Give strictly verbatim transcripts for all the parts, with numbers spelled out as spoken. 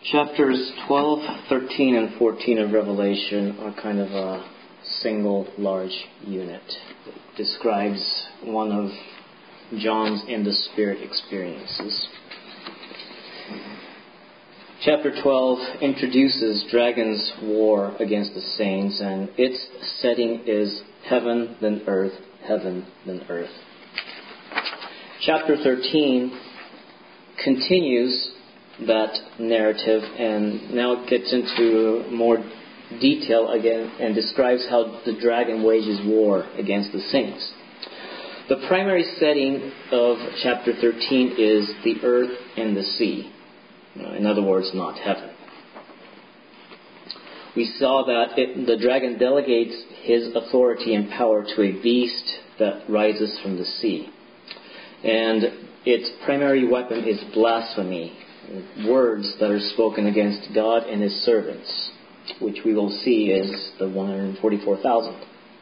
Chapters twelve, thirteen, and fourteen of Revelation are kind of a single large unit. It describes one of John's in the Spirit experiences. Chapter twelve introduces Dragon's war against the saints, and its setting is heaven, then earth, heaven, then earth. Chapter thirteen continues that narrative, and now it gets into more detail again and describes how the dragon wages war against the saints. The primary setting of chapter thirteen is the earth and the sea. In other words, not heaven. We saw that it, the dragon delegates his authority and power to a beast that rises from the sea. And its primary weapon is blasphemy, words that are spoken against God and His servants, which we will see is the one hundred forty-four thousand.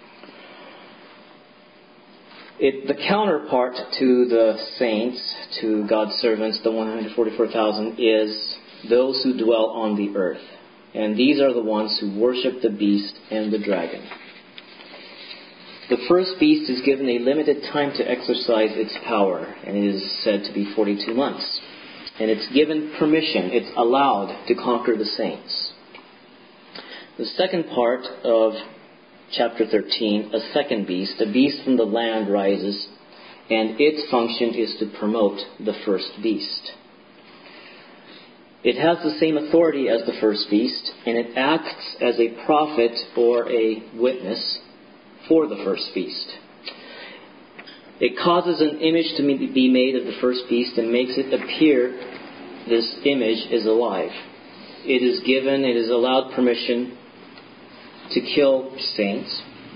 It, the counterpart to the saints, to God's servants, the one hundred forty-four thousand, is those who dwell on the earth. And these are the ones who worship the beast and the dragon. The first beast is given a limited time to exercise its power, and it is said to be forty-two months. And it's given permission, it's allowed to conquer the saints. The second part of chapter thirteen, a second beast, a beast from the land rises, and its function is to promote the first beast. It has the same authority as the first beast, and it acts as a prophet or a witness for the first beast. It causes an image to be made of the first beast and makes it appear this image is alive. It is given, it is allowed permission to kill saints.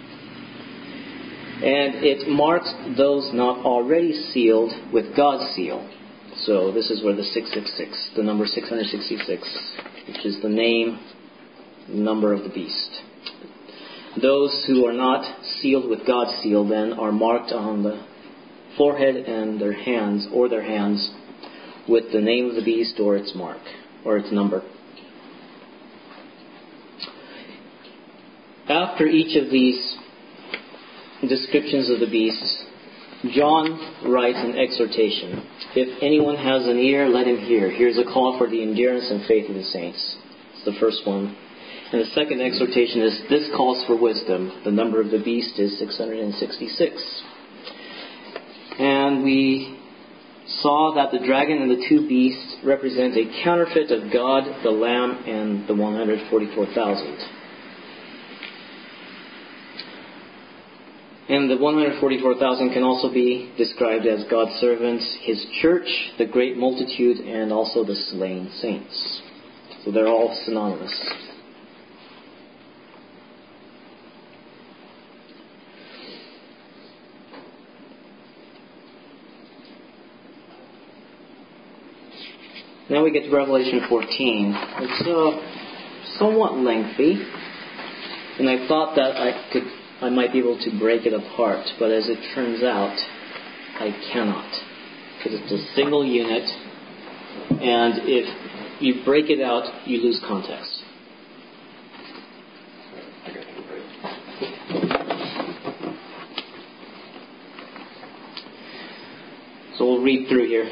And it marks those not already sealed with God's seal. So this is where the six six six, the number six hundred sixty-six, which is the name, number of the beast. Those who are not sealed with God's seal then are marked on the forehead and their hands, or their hands, with the name of the beast or its mark, or its number. After each of these descriptions of the beasts, John writes an exhortation. If anyone has an ear, let him hear. Here's a call for the endurance and faith of the saints. It's the first one. And the second exhortation is, this calls for wisdom. The number of the beast is six hundred sixty-six. And we saw that the dragon and the two beasts represent a counterfeit of God, the Lamb, and the one hundred forty-four thousand. And the one hundred forty-four thousand can also be described as God's servants, His church, the great multitude, and also the slain saints. So they're all synonymous. Now we get to Revelation fourteen. It's uh, somewhat lengthy, and I thought that I could, I might be able to break it apart, but as it turns out, I cannot, because it's a single unit, and if you break it out, you lose context. So we'll read through here.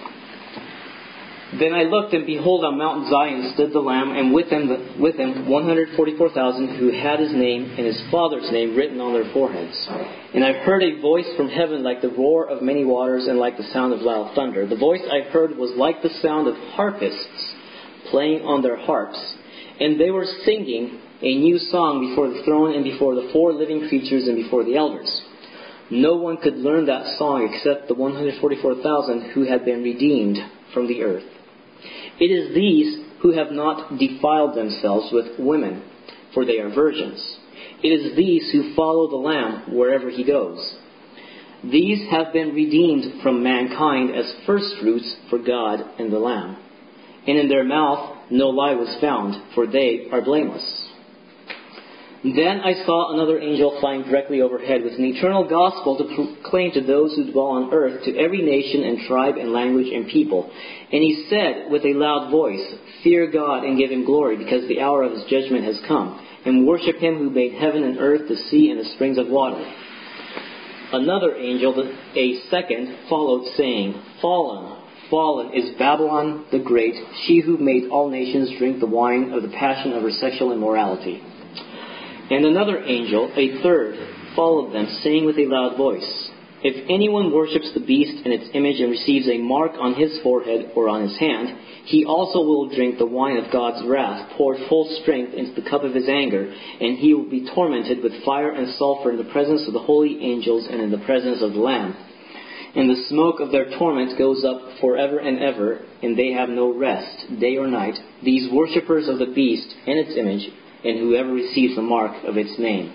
Then I looked, and behold, on Mount Zion stood the Lamb, and with him, with him one hundred forty-four thousand who had His name and His Father's name written on their foreheads. And I heard a voice from heaven like the roar of many waters and like the sound of loud thunder. The voice I heard was like the sound of harpists playing on their harps. And they were singing a new song before the throne and before the four living creatures and before the elders. No one could learn that song except the one hundred forty-four thousand who had been redeemed from the earth. It is these who have not defiled themselves with women, for they are virgins. It is these who follow the Lamb wherever He goes. These have been redeemed from mankind as firstfruits for God and the Lamb. And in their mouth no lie was found, for they are blameless. Then I saw another angel flying directly overhead with an eternal gospel to proclaim to those who dwell on earth, to every nation and tribe and language and people. And he said with a loud voice, "Fear God and give him glory, because the hour of his judgment has come. And worship him who made heaven and earth, the sea, and the springs of water." Another angel, a second, followed, saying, "Fallen, fallen is Babylon the Great, she who made all nations drink the wine of the passion of her sexual immorality." And another angel, a third, followed them, saying with a loud voice, "If anyone worships the beast and its image and receives a mark on his forehead or on his hand, he also will drink the wine of God's wrath, poured full strength into the cup of his anger, and he will be tormented with fire and sulfur in the presence of the holy angels and in the presence of the Lamb. And the smoke of their torment goes up forever and ever, and they have no rest, day or night, these worshippers of the beast and its image, and whoever receives the mark of its name."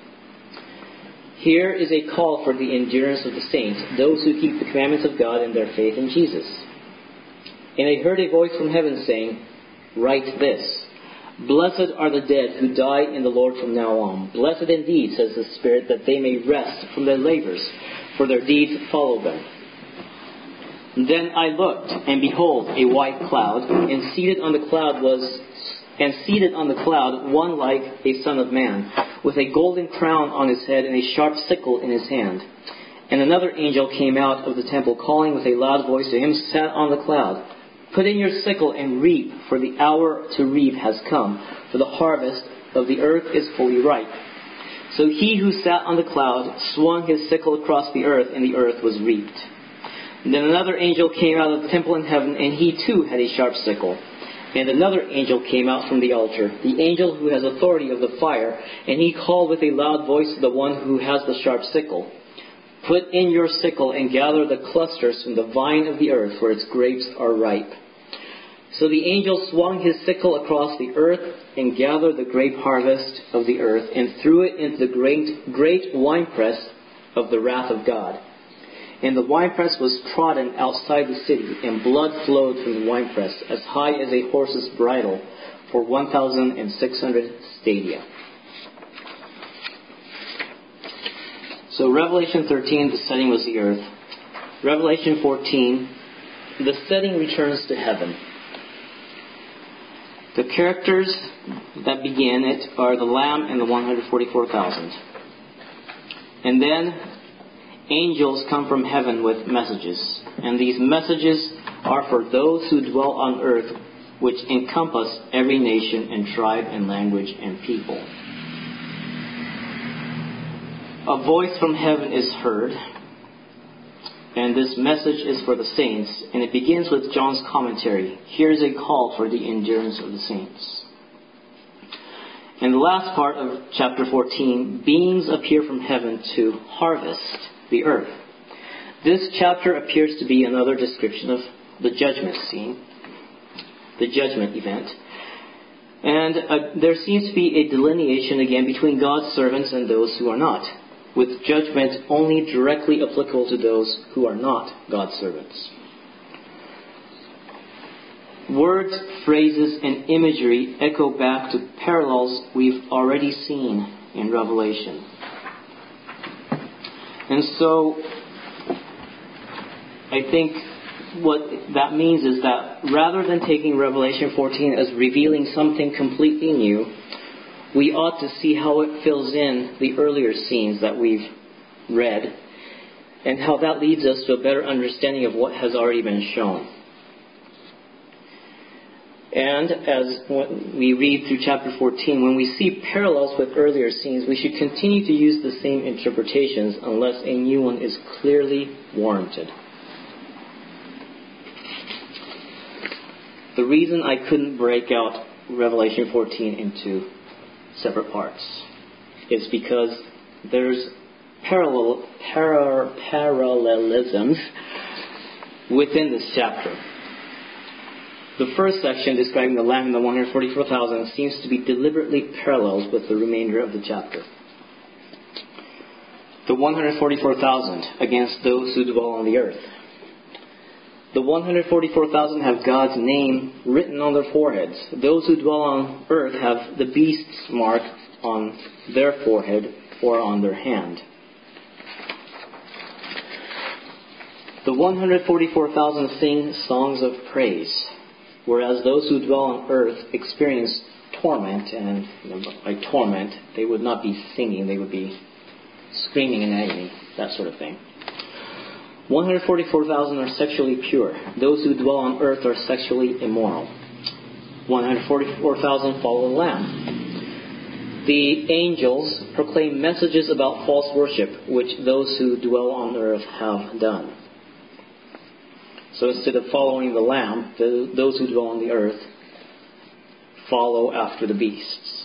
Here is a call for the endurance of the saints, those who keep the commandments of God and their faith in Jesus. And I heard a voice from heaven saying, "Write this, Blessed are the dead who die in the Lord from now on. Blessed indeed, says the Spirit, that they may rest from their labors, for their deeds follow them." Then I looked, and behold, a white cloud, and seated on the cloud was And seated on the cloud, one like a son of man, with a golden crown on his head and a sharp sickle in his hand. And another angel came out of the temple, calling with a loud voice to him who sat on the cloud, "Put in your sickle and reap, for the hour to reap has come, for the harvest of the earth is fully ripe." So he who sat on the cloud swung his sickle across the earth, and the earth was reaped. And then another angel came out of the temple in heaven, and he too had a sharp sickle. And another angel came out from the altar, the angel who has authority of the fire, and he called with a loud voice to the one who has the sharp sickle, "Put in your sickle and gather the clusters from the vine of the earth, for its grapes are ripe." So the angel swung his sickle across the earth and gathered the grape harvest of the earth and threw it into the great, great winepress of the wrath of God. And the winepress was trodden outside the city, and blood flowed from the winepress as high as a horse's bridle for one thousand six hundred stadia. So Revelation thirteen, the setting was the earth. Revelation fourteen, the setting returns to heaven. The characters that begin it are the Lamb and the one hundred forty-four thousand. And then angels come from heaven with messages. And these messages are for those who dwell on earth, which encompass every nation and tribe and language and people. A voice from heaven is heard, and this message is for the saints, and it begins with John's commentary. Here's a call for the endurance of the saints. In the last part of chapter fourteen, beings appear from heaven to harvest the earth. This chapter appears to be another description of the judgment scene, the judgment event. And uh, there seems to be a delineation again between God's servants and those who are not, with judgment only directly applicable to those who are not God's servants. Words, phrases, and imagery echo back to parallels we've already seen in Revelation. And so, I think what that means is that rather than taking Revelation fourteen as revealing something completely new, we ought to see how it fills in the earlier scenes that we've read, and how that leads us to a better understanding of what has already been shown. And as we read through chapter fourteen, when we see parallels with earlier scenes, we should continue to use the same interpretations unless a new one is clearly warranted. The reason I couldn't break out Revelation fourteen into separate parts is because there's parallel, para, parallelisms within this chapter. The first section describing the Lamb and the one hundred forty-four thousand seems to be deliberately parallels with the remainder of the chapter. The one hundred forty-four thousand against those who dwell on the earth. The one hundred forty-four thousand have God's name written on their foreheads. Those who dwell on earth have the beast's mark on their forehead or on their hand. The one hundred forty-four thousand sing songs of praise, whereas those who dwell on earth experience torment, and you know, by torment, they would not be singing, they would be screaming in agony, that sort of thing. one hundred forty-four thousand are sexually pure. Those who dwell on earth are sexually immoral. one hundred forty-four thousand follow the Lamb. The angels proclaim messages about false worship, which those who dwell on earth have done. So instead of following the Lamb, the, those who dwell on the earth follow after the beasts.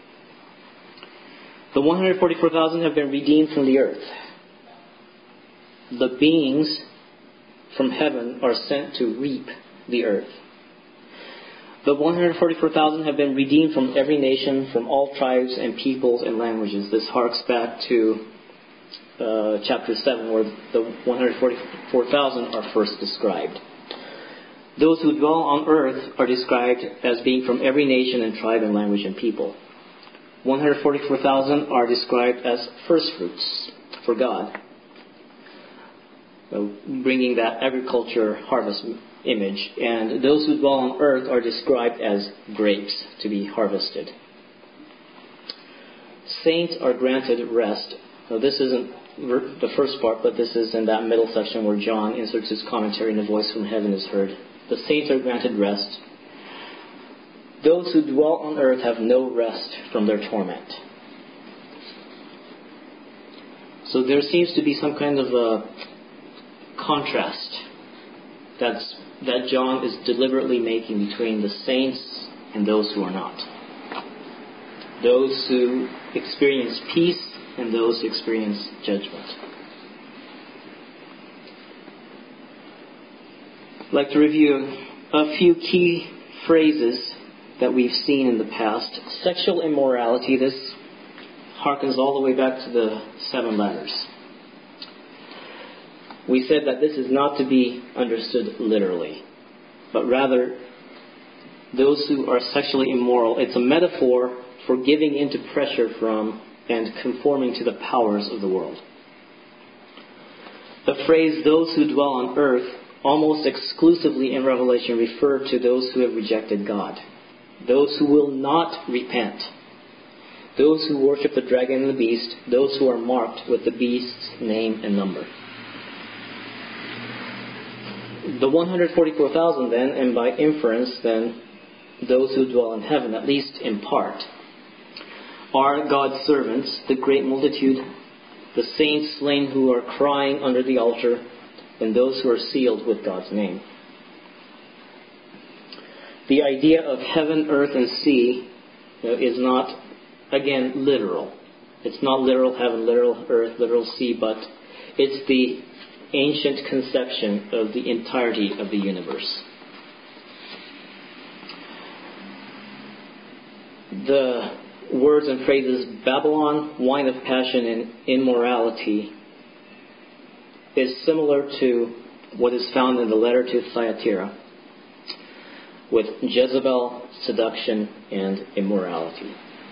The one hundred forty-four thousand have been redeemed from the earth. The beings from heaven are sent to reap the earth. The one hundred forty-four thousand have been redeemed from every nation, from all tribes and peoples and languages. This harks back to uh, chapter seven, where the one hundred forty-four thousand are first described. Those who dwell on earth are described as being from every nation and tribe and language and people. one hundred forty-four thousand are described as first fruits for God, bringing that agriculture harvest image. And those who dwell on earth are described as grapes to be harvested. Saints are granted rest. Now, this isn't the first part, but this is in that middle section where John inserts his commentary and a voice from heaven is heard. The saints are granted rest. Those who dwell on earth have no rest from their torment. So there seems to be some kind of a contrast that's, that John is deliberately making between the saints and those who are not. Those who experience peace and those who experience judgment. I'd like to review a few key phrases that we've seen in the past. Sexual immorality, this harkens all the way back to the seven letters. We said that this is not to be understood literally, but rather those who are sexually immoral, it's a metaphor for giving into pressure from and conforming to the powers of the world. The phrase, those who dwell on earth, almost exclusively in Revelation refer to those who have rejected God, those who will not repent, those who worship the dragon and the beast, those who are marked with the beast's name and number. The one hundred forty-four thousand then, and by inference then, those who dwell in heaven, at least in part, are God's servants, the great multitude, the saints slain who are crying under the altar, and those who are sealed with God's name. The idea of heaven, earth, and sea you know, is not, again, literal. It's not literal heaven, literal earth, literal sea, but it's the ancient conception of the entirety of the universe. The words and phrases Babylon, wine of passion, and immorality is similar to what is found in the letter to Thyatira, with Jezebel, seduction, and immorality.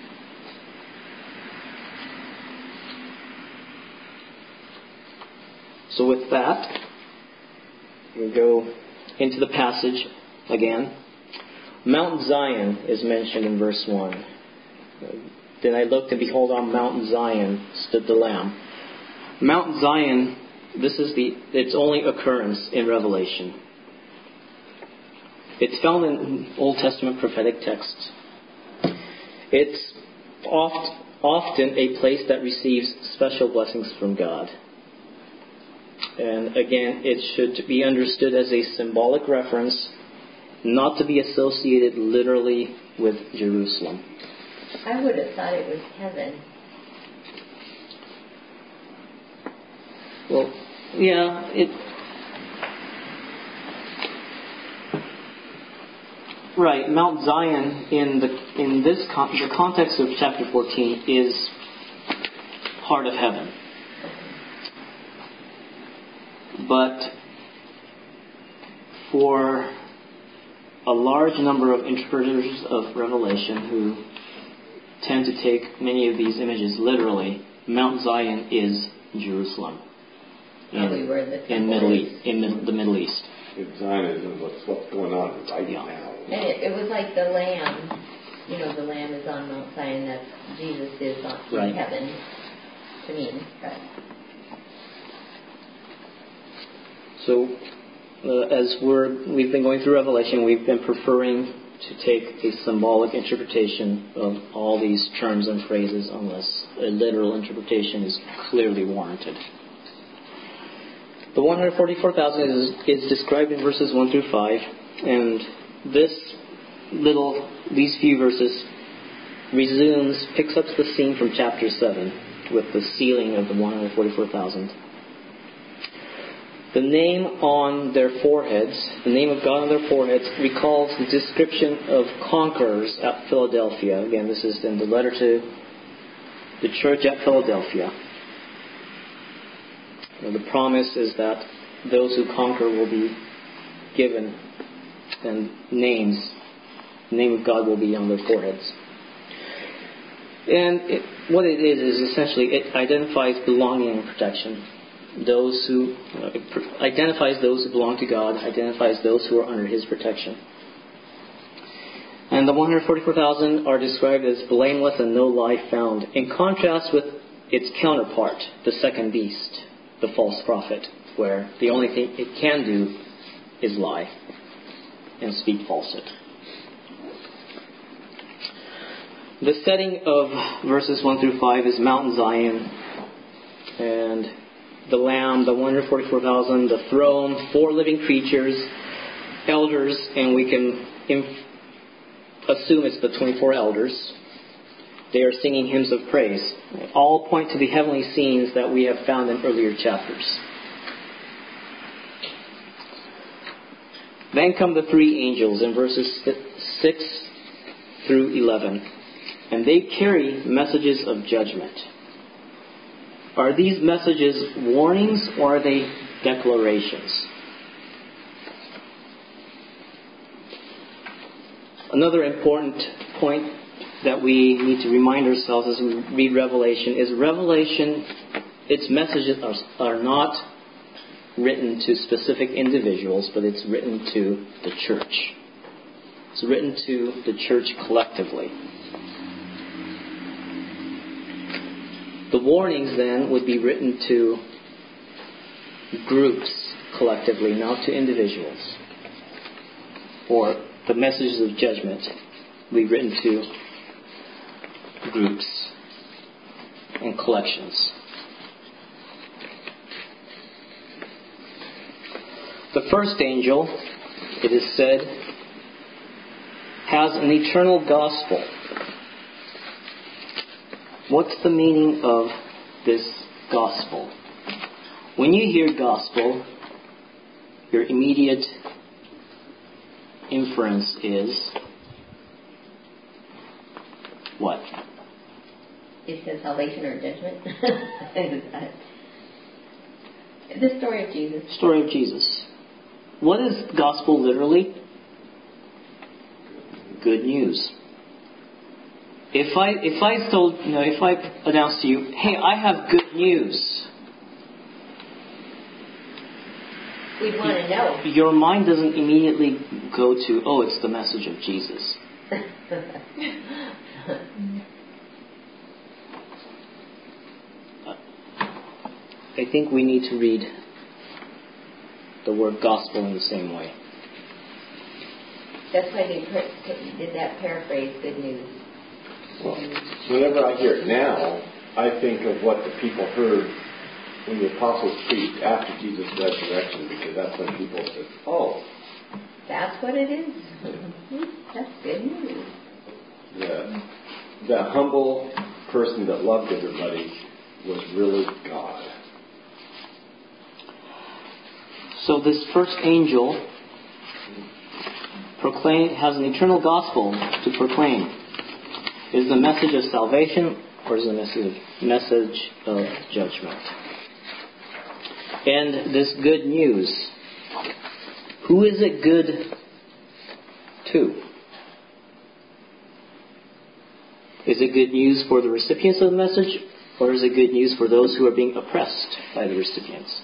So with that, we go into the passage again. Mount Zion is mentioned in verse one. Then I looked, and behold, on Mount Zion stood the Lamb. Mount Zion, this is the its only occurrence in Revelation. It's found in Old Testament prophetic texts. It's oft, often a place that receives special blessings from God. And again, it should be understood as a symbolic reference, not to be associated literally with Jerusalem. I would have thought it was heaven. Well, yeah, it... Right, Mount Zion in the in this con- the context of chapter fourteen is part of heaven. But for a large number of interpreters of Revelation who tend to take many of these images literally, Mount Zion is Jerusalem in, in, Middle East, in the Middle East. It's Zionism, what's, what's going on right yeah. now. And it, it was like the Lamb, you know, the Lamb is on Mount Zion, that Jesus is on right. in heaven, to me. Right. So, uh, as we're, we've been going through Revelation, we've been preferring to take a symbolic interpretation of all these terms and phrases unless a literal interpretation is clearly warranted. The one hundred forty-four thousand is, is described in verses one through five, and this little, these few verses resumes, picks up the scene from chapter seven with the sealing of the one hundred forty-four thousand. The name on their foreheads, the name of God on their foreheads, recalls the description of conquerors at Philadelphia. Again, this is in the letter to the church at Philadelphia. You know, the promise is that those who conquer will be given and names. The name of God will be on their foreheads. And it, what it is is essentially it identifies belonging and protection. Those who uh, it identifies those who belong to God, identifies those who are under His protection. And the one hundred forty-four thousand are described as blameless and no lie found, in contrast with its counterpart, the second beast, the false prophet, where the only thing it can do is lie and speak falsehood. The setting of verses one through five is Mount Zion, and the Lamb, the one hundred forty-four thousand, the throne, four living creatures, elders, and we can inf- assume it's the twenty-four elders. They are singing hymns of praise. All point to the heavenly scenes that we have found in earlier chapters. Then come the three angels in verses six through eleven, and they carry messages of judgment. Are these messages warnings or are they declarations? Another important point that we need to remind ourselves as we read Revelation is Revelation, its messages are, are not written to specific individuals, but it's written to the church. It's written to the church collectively. The warnings then would be written to groups collectively, not to individuals. Or the messages of judgment will be written to groups and collections. The first angel, it is said, has an eternal gospel. What's the meaning of this gospel? When you hear gospel, your immediate inference is what? It says salvation or judgment. The story of Jesus. Story of Jesus. What is gospel literally? Good news. If I if I told you know if I announced to you, hey, I have good news, we'd want to know. Your mind doesn't immediately go to, oh, it's the message of Jesus. I think we need to read the word gospel in the same way. That's why they did that paraphrase, good news. Well, whenever I hear it now, I think of what the people heard when the apostles preached after Jesus' resurrection, because that's when people said, oh. That's what it is? That's good news. The, the humble person that loved everybody was really God. So this first angel proclaim, has an eternal gospel to proclaim. Is the message of salvation or is the message message of judgment? And this good news, Who is it good to? Is it good news for the recipients of the message, or is it good news for those who are being oppressed by the recipients?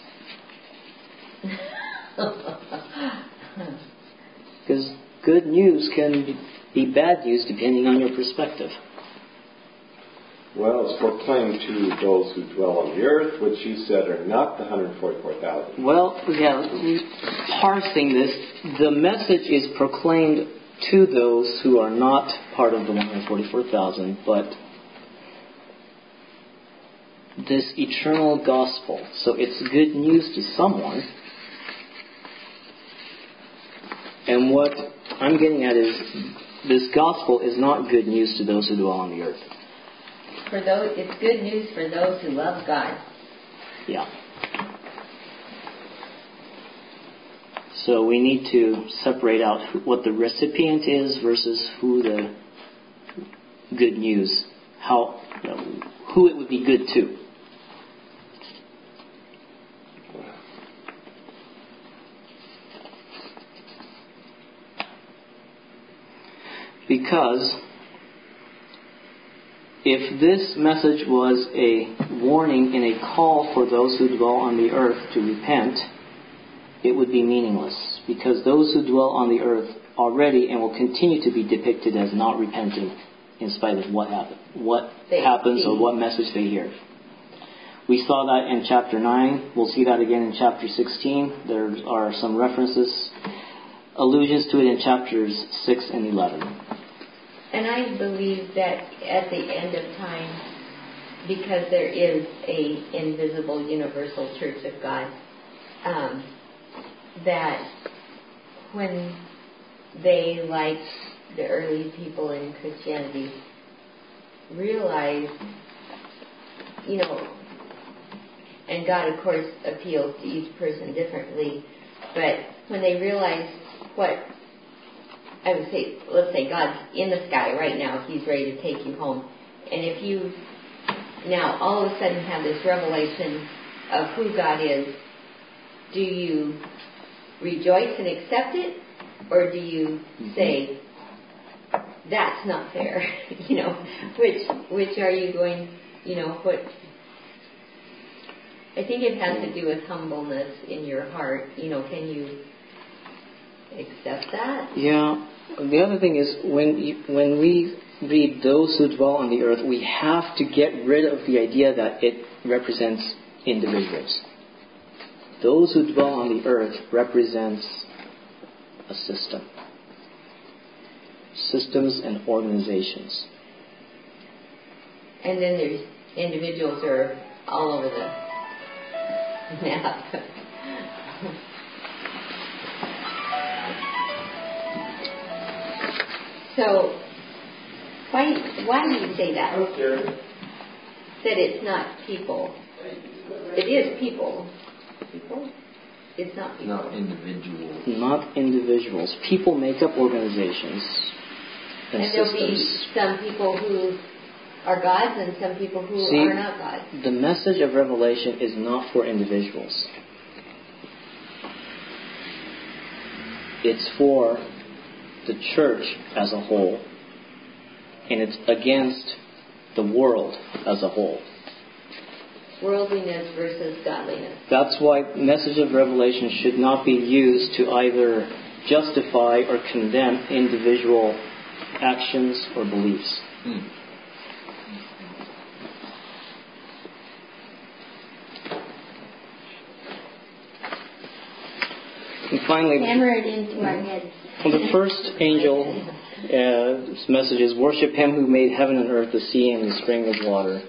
Because good news can be bad news depending on your perspective. Well, it's proclaimed to those who dwell on the earth, which you said are not the one hundred forty-four thousand. Well, yeah, parsing this, the message is proclaimed to those who are not part of the one hundred forty-four thousand, but this eternal gospel. So it's good news to someone. And what I'm getting at is this gospel is not good news to those who dwell on the earth. For those, it's good news for those who love God. Yeah. So we need to separate out who, what the recipient is versus who the good news, how, you know, who it would be good to. Because if this message was a warning and a call for those who dwell on the earth to repent, it would be meaningless. Because those who dwell on the earth already and will continue to be depicted as not repenting in spite of what happened, what they happens see. or what message they hear. We saw that in chapter nine. We'll see that again in chapter sixteen. There are some references, allusions to it in chapters six and eleven. And I believe that at the end of time, because there is a invisible universal church of God, um, that when they, like the early people in Christianity, realize, you know, and God, of course, appeals to each person differently, but when they realize what, I would say, let's say God's in the sky right now, He's ready to take you home. And if you now all of a sudden have this revelation of who God is, do you rejoice and accept it? Or do you say, that's not fair? you know, which which are you going, you know, what... I think it has to do with humbleness in your heart. You know, can you accept that? Yeah. The other thing is, when you, when we read those who dwell on the earth, we have to get rid of the idea that it represents individuals. Those who dwell on the earth represents a system. Systems and organizations. And then there's individuals who are all over the map. So, why why do you say that? That it's not people. It is people. People? It's not people. Not individuals. Not individuals. People make up organizations and, and there'll systems. be some people who are gods and some people who See, are not gods. The message of Revelation is not for individuals. It's for the church as a whole, and it's against the world as a whole. Worldliness versus godliness. That's why the message of Revelation should not be used to either justify or condemn individual actions or beliefs. Hmm. And finally, hammer it into our heads. the first angel's uh, message is, worship Him who made heaven and earth, the sea and the spring of water.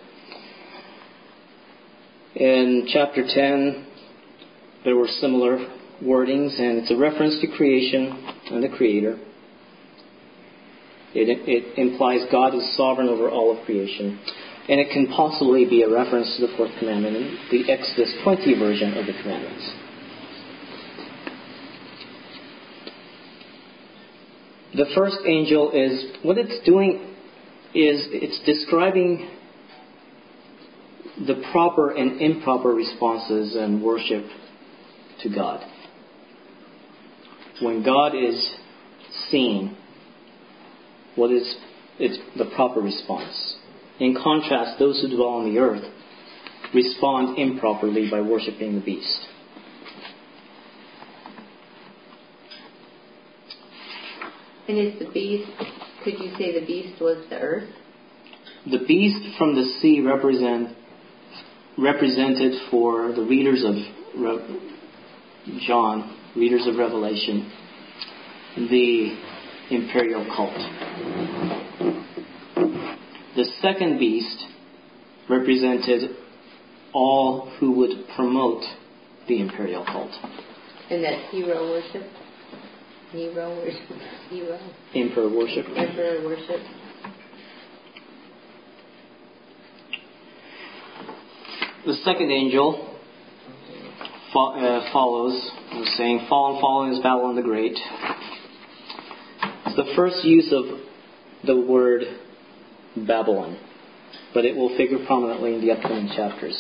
In chapter ten, there were similar wordings, and it's a reference to creation and the Creator. It, it implies God is sovereign over all of creation. And it can possibly be a reference to the fourth commandment in the Exodus twenty version of the commandments. The first angel is, what it's doing is it's describing the proper and improper responses and worship to God. when God is seen, what is it's the proper response? In contrast, those who dwell on the earth respond improperly by worshiping the beast. And is the beast, could you say the beast was the earth? The beast from the sea represent, represented for the readers of Re- John, readers of Revelation, the imperial cult. The second beast represented all who would promote the imperial cult. And that's hero worship? Nero worship? Hero? Emperor worship. Emperor worship. The second angel fo- uh, follows, saying, "Fallen, fallen is Babylon the Great." It's the first use of the word Babylon, but it will figure prominently in the upcoming chapters.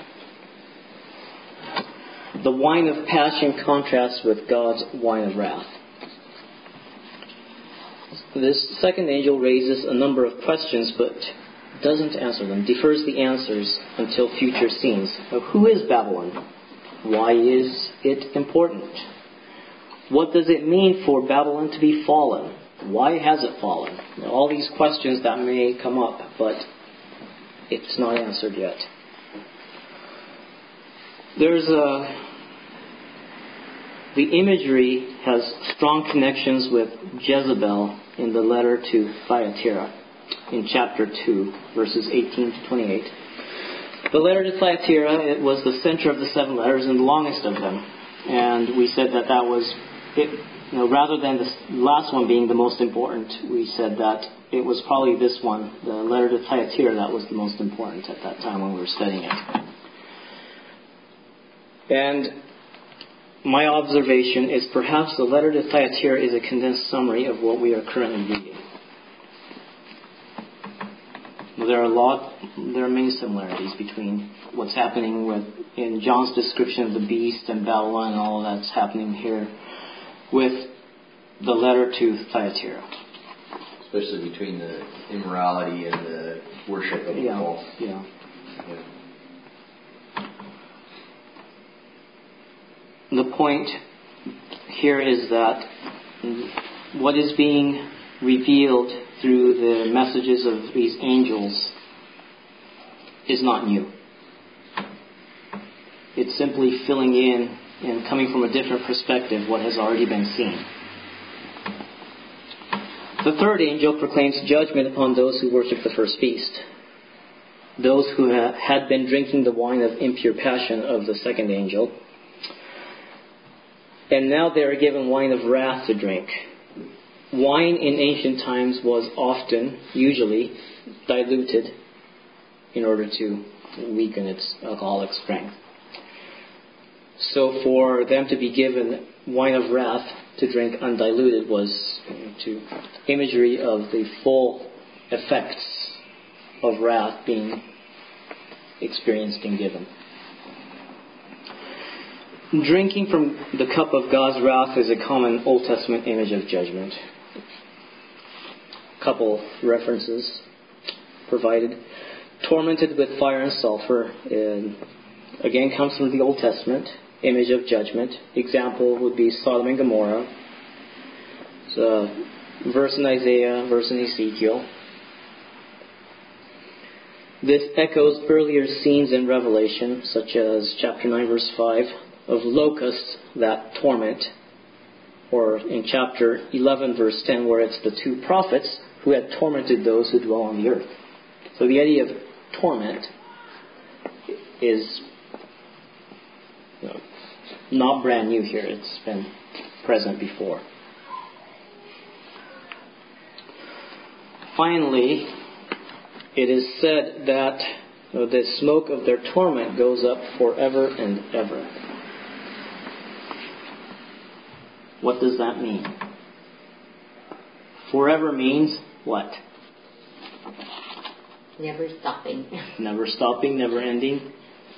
The wine of passion contrasts with God's wine of wrath. This second angel raises a number of questions, but doesn't answer them, defers the answers until future scenes. Now, who is Babylon? Why is it important? What does it mean for Babylon to be fallen? Why has it fallen? Now, all these questions that may come up, but it's not answered yet. There's a... The imagery has strong connections with Jezebel in the letter to Thyatira in chapter two, verses eighteen to twenty-eight. The letter to Thyatira, it was the center of the seven letters and the longest of them. And we said that that was, it, you know, rather than the last one being the most important, we said that it was probably this one, the letter to Thyatira, that was the most important at that time when we were studying it. And my observation is perhaps the letter to Thyatira is a condensed summary of what we are currently reading. There are a lot, there are many similarities between what's happening with in John's description of the beast and Babylon and all that's happening here with the letter to Thyatira. Especially between the immorality and the worship of the yeah, false. Yeah. yeah. The point here is that what is being revealed through the messages of these angels is not new. It's simply filling in and coming from a different perspective what has already been seen. The third angel proclaims judgment upon those who worship the first beast, those who ha- had been drinking the wine of impure passion of the second angel, and now they are given wine of wrath to drink. Wine in ancient times was often, usually, diluted in order to weaken its alcoholic strength. So for them to be given wine of wrath to drink undiluted was to imagery of the full effects of wrath being experienced and given. Drinking from the cup of God's wrath is a common Old Testament image of judgment. A couple references provided. Tormented with fire and sulfur, and again comes from the Old Testament, image of judgment. Example would be Sodom and Gomorrah. It's a verse in Isaiah, verse in Ezekiel. This echoes earlier scenes in Revelation, such as chapter nine, verse five, of locusts that torment, or in chapter eleven, verse ten, where it's the two prophets who had tormented those who dwell on the earth. So the idea of torment is, you know, not brand new here. It's been present before. Finally, it is said that you know, the smoke of their torment goes up forever and ever. What does that mean? Forever means what? Never stopping. Never stopping, never ending.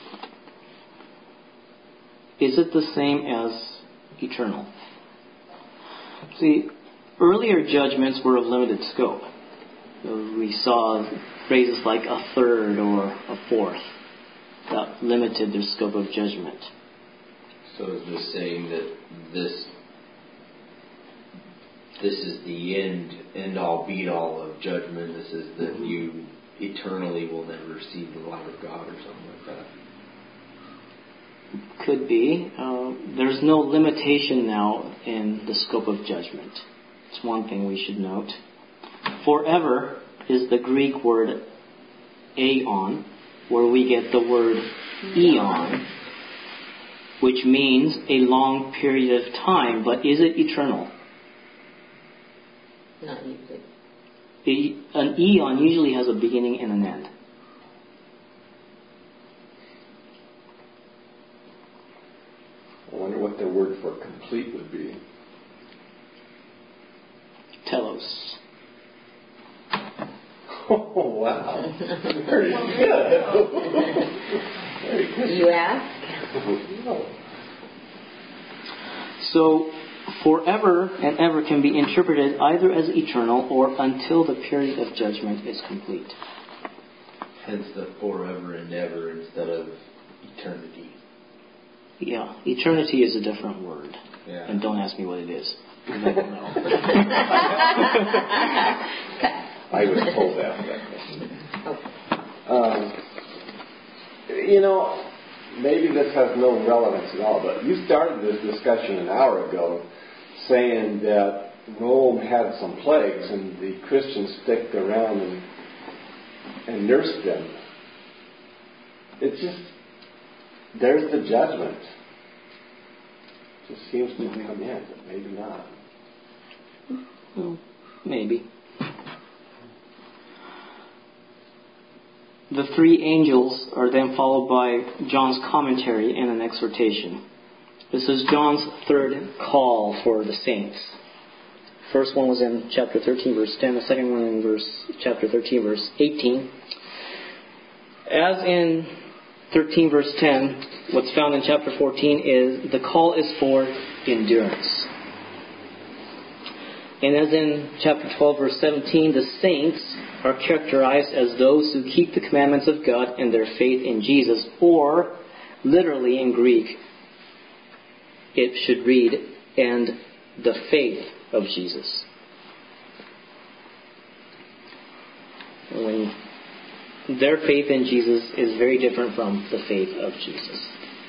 Is it the same as eternal? See, earlier judgments were of limited scope. We saw phrases like a third or a fourth that limited their scope of judgment. So is this saying that this this is the end end all be all of judgment? This is that you eternally will never see the light of God or something like that? Could be. Uh, there's no limitation now in the scope of judgment. It's one thing we should note. Forever is the Greek word aeon, where we get the word eon, which means a long period of time. But is it eternal? Not usually. A, an eon usually has a beginning and an end. I wonder what the word for complete would be. Telos. Oh, wow. Very good. Very good. You ask? No. So, forever and ever can be interpreted either as eternal or until the period of judgment is complete. Hence the forever and ever instead of eternity. Yeah, eternity is a different word. Yeah. And don't ask me what it is. I don't know. I was told to ask that question. Um, you know, maybe this has no relevance at all, but you started this discussion an hour ago saying that Rome had some plagues and the Christians sticked around and, and nursed them. It's just, there's the judgment. It just seems to come in, but maybe not. Well, maybe. The three angels are then followed by John's commentary and an exhortation. This is John's third call for the saints. First one was in chapter thirteen, verse ten. The second one in verse chapter thirteen, verse eighteen. As in thirteen, verse ten, what's found in chapter fourteen is the call is for endurance. And as in chapter twelve, verse seventeen, the saints are characterized as those who keep the commandments of God and their faith in Jesus, or literally in Greek, it should read, and the faith of Jesus. When their faith in Jesus is very different from the faith of Jesus.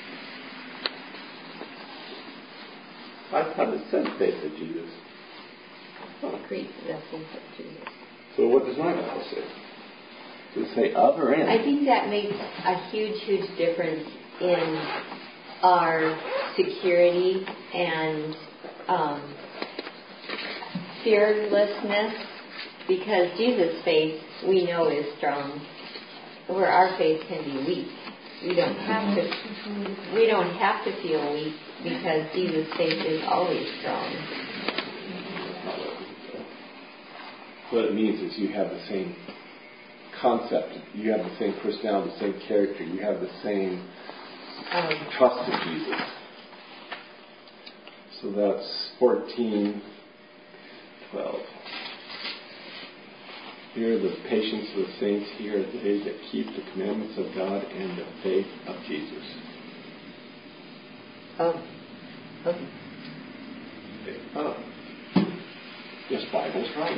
I thought it said faith of Jesus. Oh, Greek, that's in Jesus. So what does my Bible say? Does it say of or in? I think that makes a huge, huge difference in our security and um, fearlessness, because Jesus' faith we know is strong, where our faith can be weak. We don't have to. We don't have to feel weak because Jesus' faith is always strong. What it means is you have the same concept, you have the same personality, the same character, you have the same um, trust in Jesus. So that's fourteen, twelve. Here the patience of the saints, here are they that keep the commandments of God and the faith of Jesus. Oh. Okay. Oh. This Bible's right.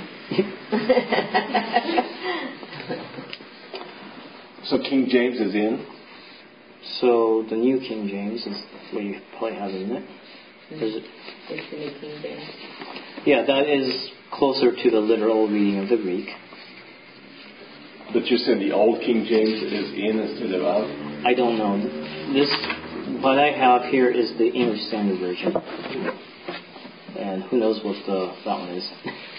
So King James is in? So the New King James is what you probably have, isn't it? Is it? It's the New King James. Yeah, that is closer to the literal reading of the Greek. But you're saying the Old King James is in instead of out? I don't know. This, what I have here is the English Standard Version. And who knows what the, that one is.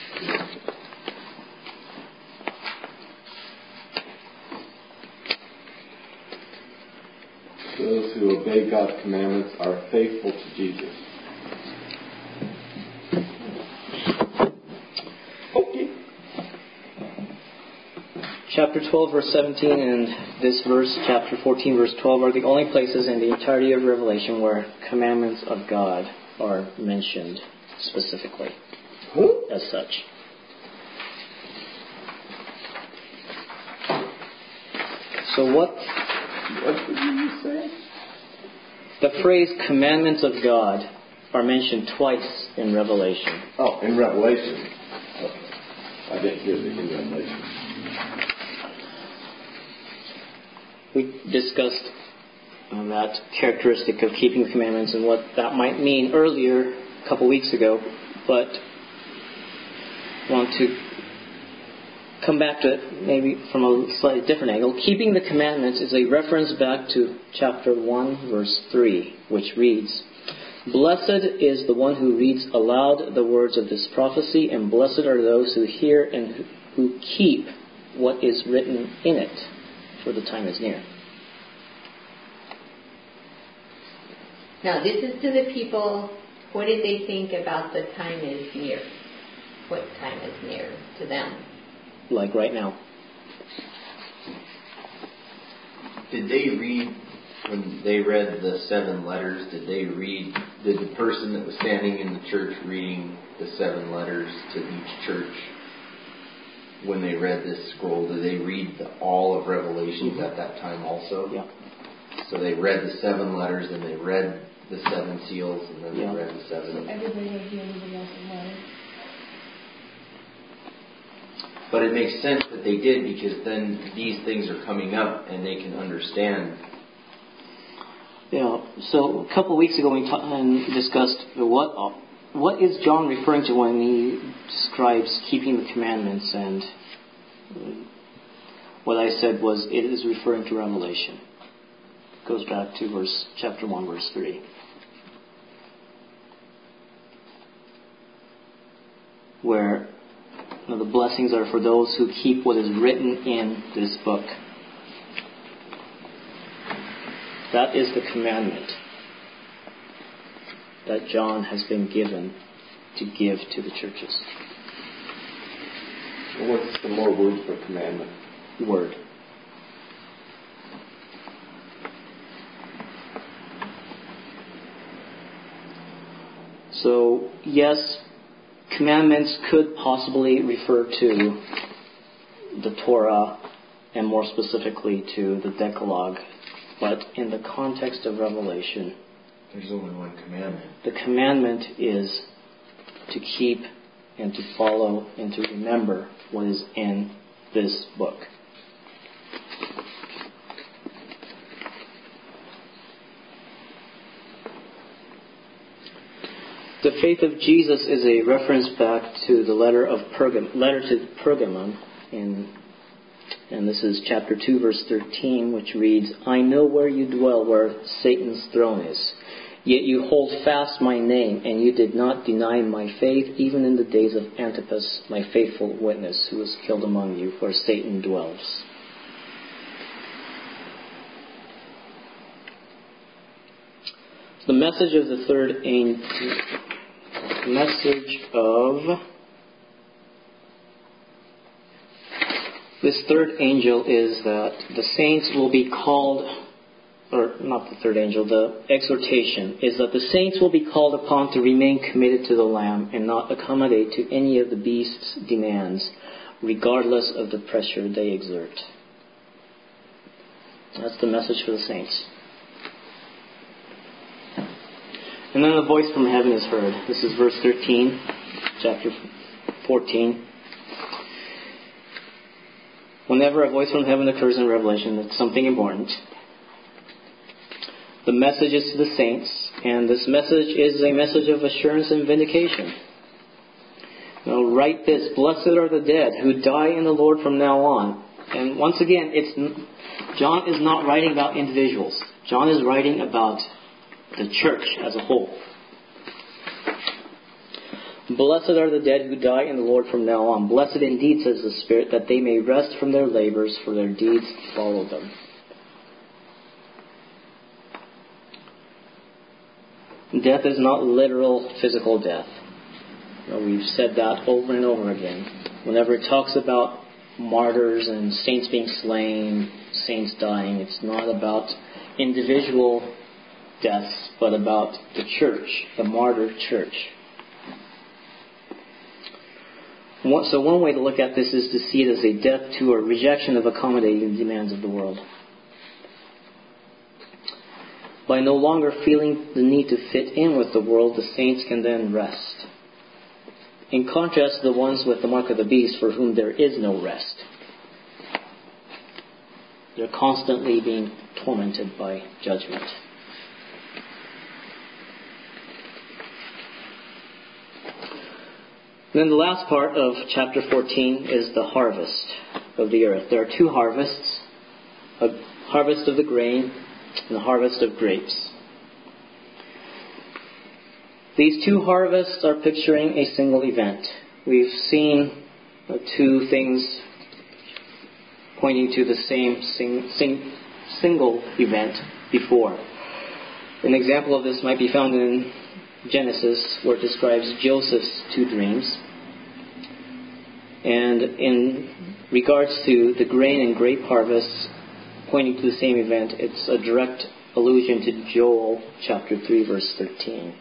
Those who obey God's commandments are faithful to Jesus. Okay. Chapter twelve, verse seventeen, and this verse, chapter fourteen, verse twelve, are the only places in the entirety of Revelation where commandments of God are mentioned. specifically Who? as such. So what? What did you say? The phrase "commandments of God" are mentioned twice in Revelation. Oh, in Revelation. Okay. I didn't hear the in Revelation. We discussed uh, that characteristic of keeping the commandments and what that might mean earlier, a couple weeks ago, but I want to come back to it maybe from a slightly different angle. Keeping the commandments is a reference back to chapter one, verse three, which reads, "Blessed is the one who reads aloud the words of this prophecy, and blessed are those who hear and who keep what is written in it, for the time is near." Now, this is to the people. What did they think about the time is near? What time is near to them? Like right now. Did they read, when they read the seven letters, did they read, did the person that was standing in the church reading the seven letters to each church, when they read this scroll, did they read the, all of Revelations mm-hmm. at that time also? Yeah. So they read the seven letters, and they read the seven seals, and then yeah. they read the seven. So everybody had the everybody else's letter. But it makes sense that they did, because then these things are coming up and they can understand. Yeah. So a couple of weeks ago we ta- and discussed what what is John referring to when he describes keeping the commandments, and what I said was it is referring to Revelation. It goes back to verse chapter one, verse three. Where you know, the blessings are for those who keep what is written in this book. That is the commandment that John has been given to give to the churches. What's the more word for commandment? Word. So, yes, commandments could possibly refer to the Torah, and more specifically to the Decalogue. But in the context of Revelation, there's only one commandment. The commandment is to keep and to follow and to remember what is in this book. The faith of Jesus is a reference back to the letter of Pergam, letter to Pergamon, in, and this is chapter two, verse thirteen, which reads, "I know where you dwell, where Satan's throne is. Yet you hold fast my name, and you did not deny my faith, even in the days of Antipas, my faithful witness, who was killed among you, where Satan dwells." The message of the third angel, message of this third angel is that the saints will be called, or not the third angel, the exhortation is that the saints will be called upon to remain committed to the Lamb and not accommodate to any of the beast's demands, regardless of the pressure they exert. That's the message for the saints. And then a voice from heaven is heard. This is verse thirteen, chapter fourteen. Whenever a voice from heaven occurs in Revelation, it's something important. The message is to the saints, and this message is a message of assurance and vindication. Now, write this: "Blessed are the dead who die in the Lord from now on." And once again, it's John is not writing about individuals. John is writing about the church as a whole. "Blessed are the dead who die in the Lord from now on. Blessed indeed, says the Spirit, that they may rest from their labors, for their deeds follow them." Death is not literal physical death. You know, we've said that over and over again. Whenever it talks about martyrs and saints being slain, saints dying, it's not about individual deaths, but about the church, the martyr church. So one way to look at this is to see it as a death to or rejection of accommodating the demands of the world. By no longer feeling the need to fit in with the world, the saints can then rest. In contrast to the ones with the mark of the beast, for whom there is no rest. They're constantly being tormented by judgment. Then the last part of chapter fourteen is the harvest of the earth. There are two harvests, a harvest of the grain and a harvest of grapes. These two harvests are picturing a single event. We've seen uh, two things pointing to the same sing, sing, single event before. An example of this might be found in Genesis, where it describes Joseph's two dreams. And in regards to the grain and grape harvests pointing to the same event, it's a direct allusion to Joel chapter three, verse thirteen.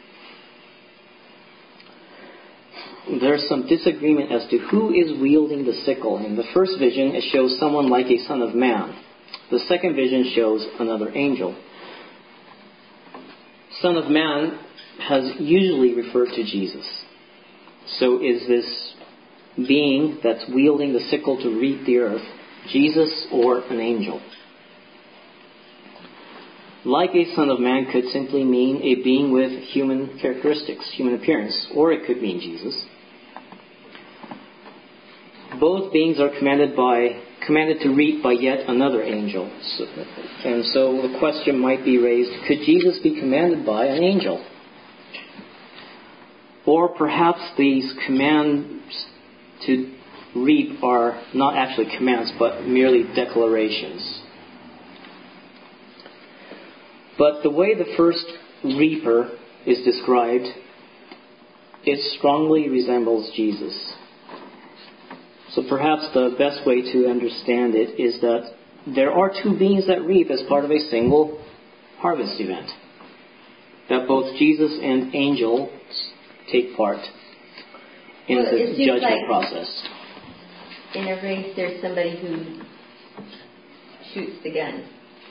There's some disagreement as to who is wielding the sickle. In the first vision, it shows someone like a son of man. The second vision shows another angel. Son of man has usually referred to Jesus. So is this being that's wielding the sickle to reap the earth Jesus or an angel? Like a son of man could simply mean a being with human characteristics, human appearance, or it could mean Jesus. Both beings are commanded by commanded to reap by yet another angel. So, and so the question might be raised, could Jesus be commanded by an angel? Or perhaps these commands to reap are not actually commands, but merely declarations. But the way the first reaper is described, it strongly resembles Jesus. So perhaps the best way to understand it is that there are two beings that reap as part of a single harvest event. That both Jesus and angels take part in well, the judgment like process. In a race, there's somebody who shoots the gun.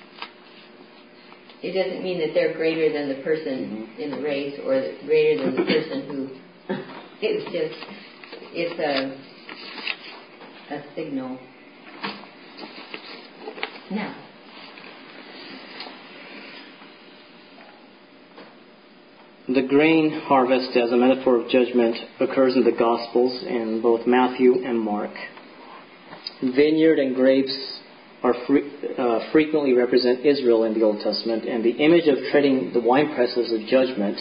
It doesn't mean that they're greater than the person mm-hmm. in the race or greater than the person who... It's just... It's a... a signal. Now, the grain harvest as a metaphor of judgment occurs in the Gospels in both Matthew and Mark. Vineyard and grapes are free, uh, frequently represent Israel in the Old Testament, and the image of treading the winepresses of judgment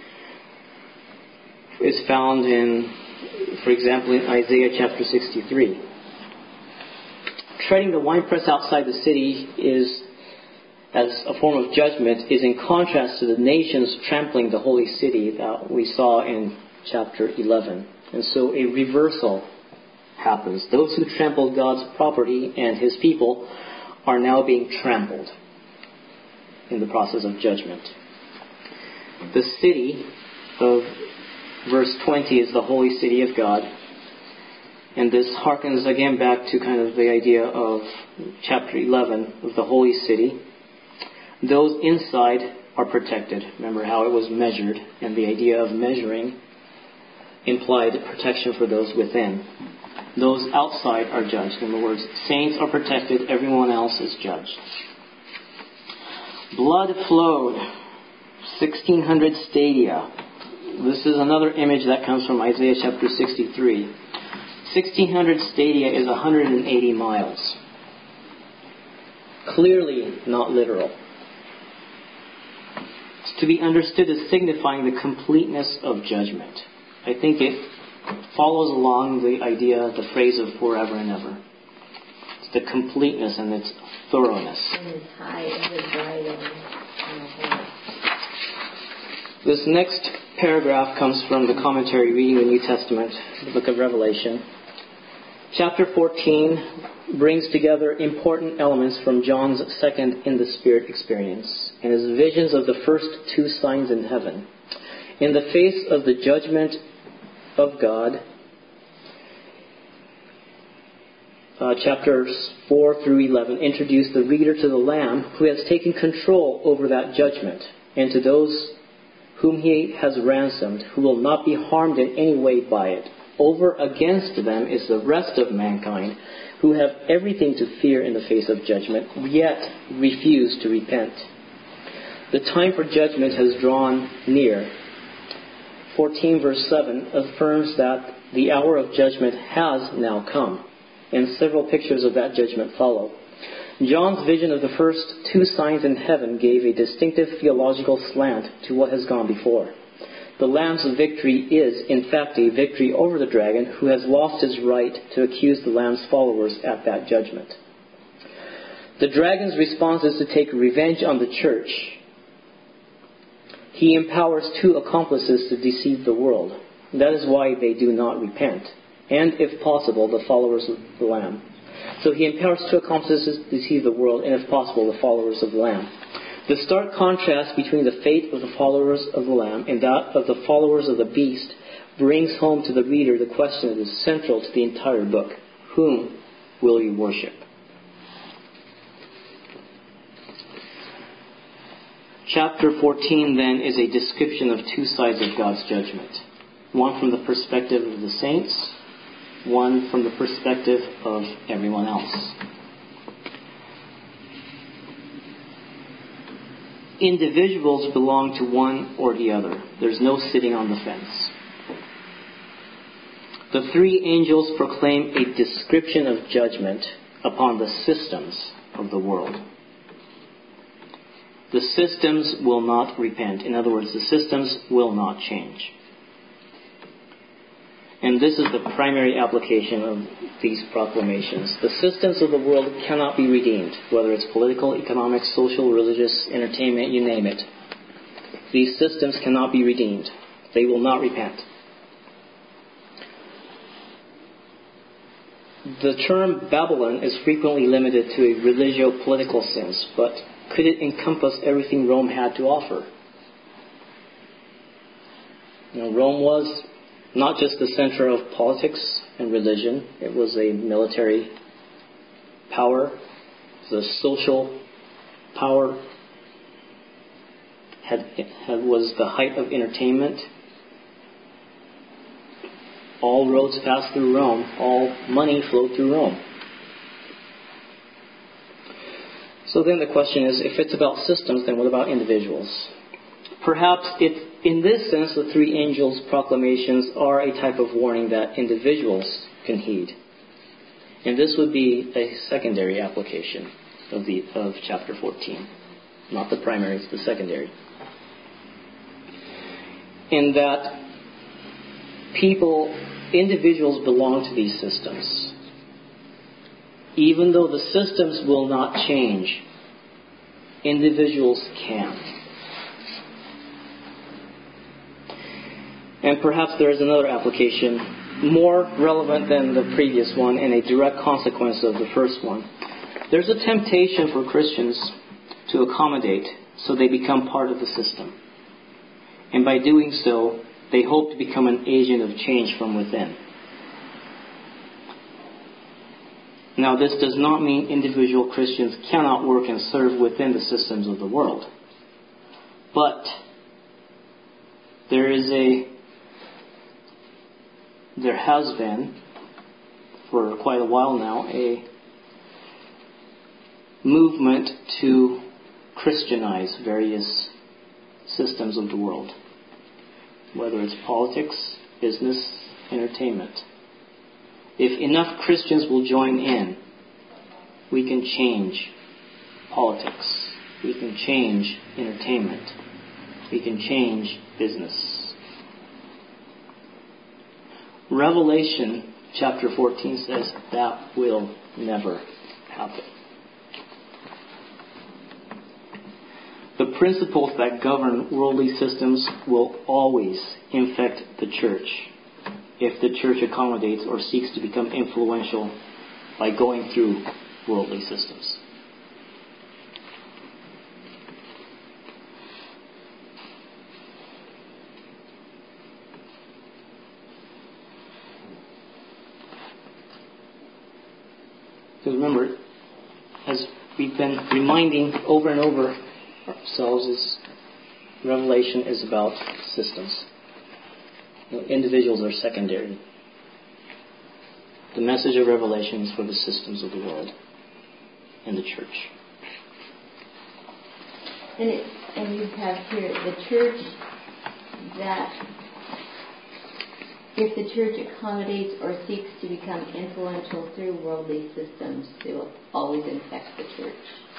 is found in, for example, in Isaiah chapter sixty-three. Treading the winepress outside the city is, as a form of judgment, is in contrast to the nations trampling the holy city that we saw in chapter eleven. And so a reversal happens. Those who trampled God's property and His people are now being trampled in the process of judgment. The city of verse twenty is the holy city of God. And this harkens again back to kind of the idea of chapter eleven of the holy city. Those inside are protected. Remember how it was measured, and the idea of measuring implied protection for those within. Those outside are judged. In other words, saints are protected, everyone else is judged. Blood flowed, sixteen hundred stadia. This is another image that comes from Isaiah chapter sixty-three. sixteen hundred stadia is one hundred eighty miles. Clearly not literal. It's to be understood as signifying the completeness of judgment. I think it follows along the idea, the phrase of forever and ever. It's the completeness and its thoroughness. And it's high as a bridle on a horse. This next paragraph comes from the commentary reading the New Testament, the book of Revelation. Chapter fourteen brings together important elements from John's second in the Spirit experience and his visions of the first two signs in heaven. In the face of the judgment of God, uh, chapters four through eleven introduce the reader to the Lamb who has taken control over that judgment, and to those whom he has ransomed, who will not be harmed in any way by it. Over against them is the rest of mankind, who have everything to fear in the face of judgment, yet refuse to repent. The time for judgment has drawn near. fourteen verse seven affirms that the hour of judgment has now come, and several pictures of that judgment follow. John's vision of the first two signs in heaven gave a distinctive theological slant to what has gone before. The Lamb's victory is, in fact, a victory over the dragon, who has lost his right to accuse the Lamb's followers at that judgment. The dragon's response is to take revenge on the church. He empowers two accomplices to deceive the world. That is why they do not repent, and, if possible, the followers of the Lamb. So he empowers two accomplices to deceive the world, and, if possible, the followers of the Lamb. The stark contrast between the fate of the followers of the Lamb and that of the followers of the beast brings home to the reader the question that is central to the entire book. Whom will you worship? Chapter fourteen, then, is a description of two sides of God's judgment. One from the perspective of the saints, one from the perspective of everyone else. Individuals belong to one or the other. There's no sitting on the fence. The three angels proclaim a description of judgment upon the systems of the world. The systems will not repent. In other words, the systems will not change. And this is the primary application of these proclamations. The systems of the world cannot be redeemed, whether it's political, economic, social, religious, entertainment, you name it. These systems cannot be redeemed. They will not repent. The term Babylon is frequently limited to a religio-political sense, but could it encompass everything Rome had to offer? You know, Rome was not just the center of politics and religion. It was a military power. It was a social power. Had, had was the height of entertainment. All roads passed through Rome. All money flowed through Rome. So then the question is, if it's about systems, then what about individuals? Perhaps it, in this sense, the three angels' proclamations are a type of warning that individuals can heed. And this would be a secondary application of, the, of chapter fourteen. Not the primary, it's the secondary. In that people, individuals belong to these systems. Even though the systems will not change, individuals can. And perhaps there is another application, more relevant than the previous one and a direct consequence of the first one. There's a temptation for Christians to accommodate so they become part of the system. And by doing so, they hope to become an agent of change from within. Now, this does not mean individual Christians cannot work and serve within the systems of the world. But there is a There has been, for quite a while now, a movement to Christianize various systems of the world, whether it's politics, business, entertainment. If enough Christians will join in, we can change politics, we can change entertainment, we can change business. Revelation chapter fourteen says that will never happen. The principles that govern worldly systems will always infect the church if the church accommodates or seeks to become influential by going through worldly systems. Because remember, as we've been reminding over and over ourselves, is Revelation is about systems. You know, individuals are secondary. The message of Revelation is for the systems of the world and the church. And, it, and you have here the church that, if the church accommodates or seeks to become influential through worldly systems, they will always infect the church.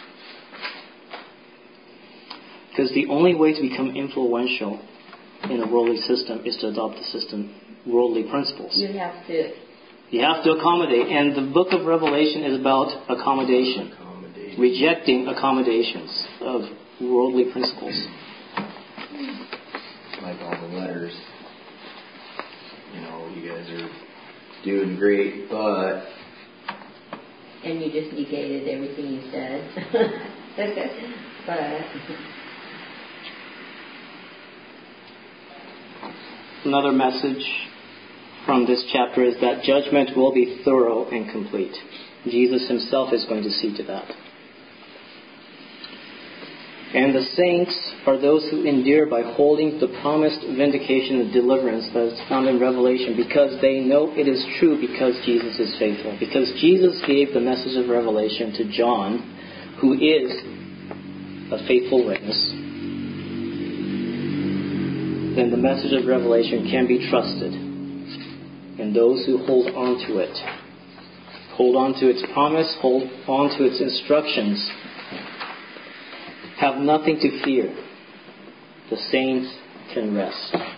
Because the only way to become influential in a worldly system is to adopt the system, worldly principles. You have to. You have to accommodate. And the book of Revelation is about accommodation. Accommodation. Rejecting accommodations of worldly principles. Like all the letters. You know, you guys are doing great, but... And you just negated everything you said. But... Another message from this chapter is that judgment will be thorough and complete. Jesus himself is going to see to that. And the saints are those who endure by holding the promised vindication and deliverance that is found in Revelation, because they know it is true, because Jesus is faithful. Because Jesus gave the message of Revelation to John, who is a faithful witness, then the message of Revelation can be trusted. And those who hold on to it, hold on to its promise, hold on to its instructions, have nothing to fear. The saints can rest.